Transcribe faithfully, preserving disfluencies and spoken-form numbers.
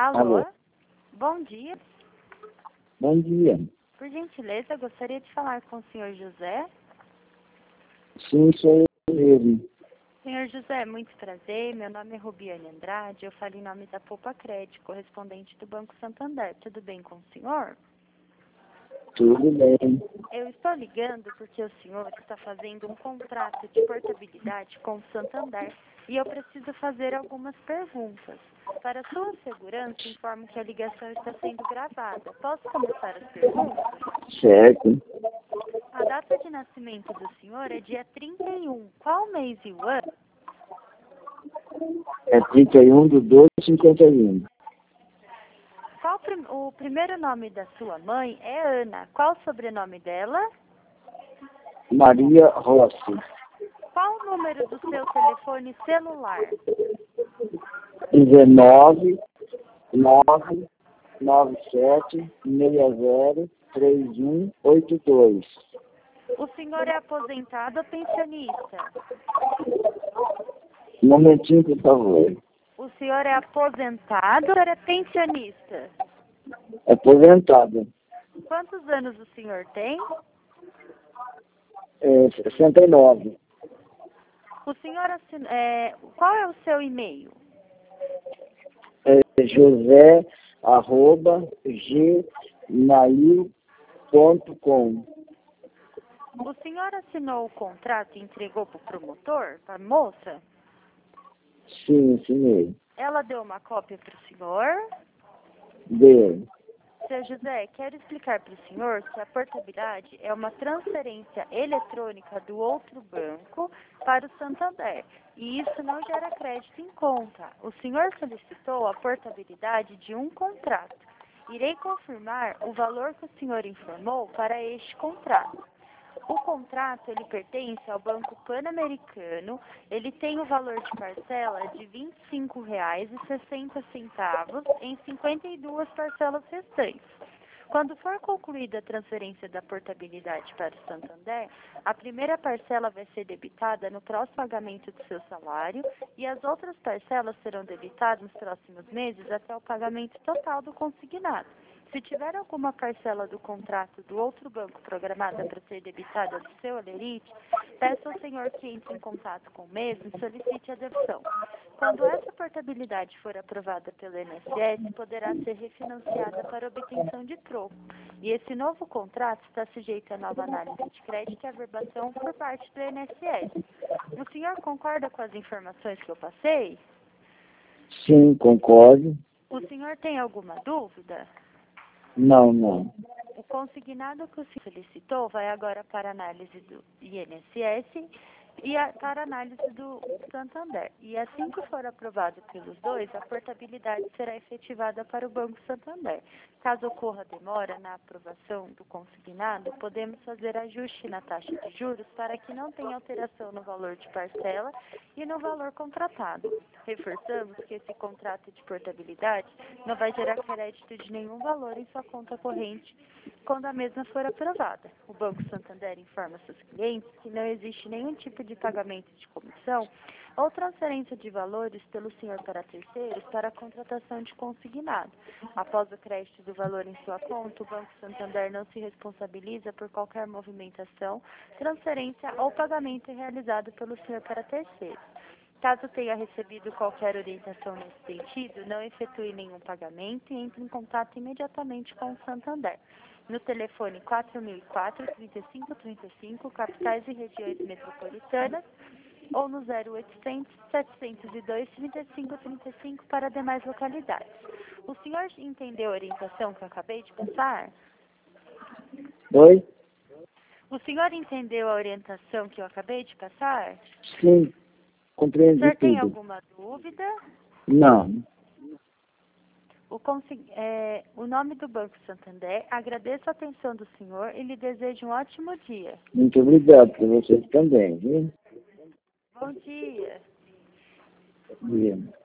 Alô? Alô? Bom dia. Bom dia. Por gentileza, gostaria de falar com o senhor José. Sim, sou eu mesmo. Senhor José, muito prazer. Meu nome é Rubiane Andrade. Eu falo em nome da Poupa Crédito, correspondente do Banco Santander. Tudo bem com o senhor? Tudo bem. Eu estou ligando porque o senhor está fazendo um contrato de portabilidade com o Santander e eu preciso fazer algumas perguntas. Para sua segurança, informo que a ligação está sendo gravada. Posso começar as perguntas? Certo. A data de nascimento do senhor é dia trinta e um. Qual mês e o ano? É trinta e um de doze de cinquenta e um. Qual prim- o primeiro nome da sua mãe é Ana. Qual o sobrenome dela? Maria Rossi. Qual o número do seu telefone celular? dezenove, nove, nove sete, seis zero, três um oito dois. O senhor é aposentado ou pensionista? Um momentinho, por favor. O senhor é aposentado ou é pensionista? Aposentado. Quantos anos o senhor tem? É, sessenta e nove. O senhor assin... é... Qual é o seu e-mail? É josé, arroba, gmail ponto com. O senhor assinou o contrato e entregou para o promotor, para a moça? Sim, sim mesmo. Ela deu uma cópia para o senhor? Deu. Seu José, quero explicar para o senhor que a portabilidade é uma transferência eletrônica do outro banco para o Santander. E isso não gera crédito em conta. O senhor solicitou a portabilidade de um contrato. Irei confirmar o valor que o senhor informou para este contrato. O contrato, ele pertence ao Banco Pan-Americano, ele tem o valor de parcela de vinte e cinco reais e sessenta centavos em cinquenta e duas parcelas restantes. Quando for concluída a transferência da portabilidade para o Santander, a primeira parcela vai ser debitada no próximo pagamento do seu salário e as outras parcelas serão debitadas nos próximos meses até o pagamento total do consignado. Se tiver alguma parcela do contrato do outro banco programada para ser debitada do seu alerite, peça ao senhor que entre em contato com o mesmo e solicite a dedução. Quando essa portabilidade for aprovada pelo I N S S, poderá ser refinanciada para obtenção de troco. E esse novo contrato está sujeito a nova análise de crédito e averbação por parte do I N S S. O senhor concorda com as informações que eu passei? Sim, concordo. O senhor tem alguma dúvida? Não, não. O consignado que o senhor solicitou vai agora para a análise do I N S S e a, para a análise do Santander. E assim que for aprovado pelos dois, a portabilidade será efetivada para o Banco Santander. Caso ocorra demora na aprovação do consignado, podemos fazer ajuste na taxa de juros para que não tenha alteração no valor de parcela e no valor contratado. Reforçamos que esse contrato de portabilidade não vai gerar crédito de nenhum valor em sua conta corrente quando a mesma for aprovada. O Banco Santander informa seus clientes que não existe nenhum tipo de pagamento de comissão ou transferência de valores pelo senhor para terceiros para a contratação de consignado. Após o crédito do valor em sua conta, o Banco Santander não se responsabiliza por qualquer movimentação, transferência ou pagamento realizado pelo senhor para terceiros. Caso tenha recebido qualquer orientação nesse sentido, não efetue nenhum pagamento e entre em contato imediatamente com o Santander. No telefone quatro mil e quatro, trinta e cinco trinta e cinco, capitais e regiões metropolitanas, ou no zero oitocentos, setecentos e dois, trinta e cinco trinta e cinco para demais localidades. O senhor entendeu a orientação que eu acabei de passar? Oi? O senhor entendeu a orientação que eu acabei de passar? Sim, O compreendi senhor tem tudo. alguma dúvida? Não. O, consig... é, o nome do Banco Santander, agradeço a atenção do senhor e lhe desejo um ótimo dia. Muito obrigado para vocês também, viu? Bom dia. Bom dia.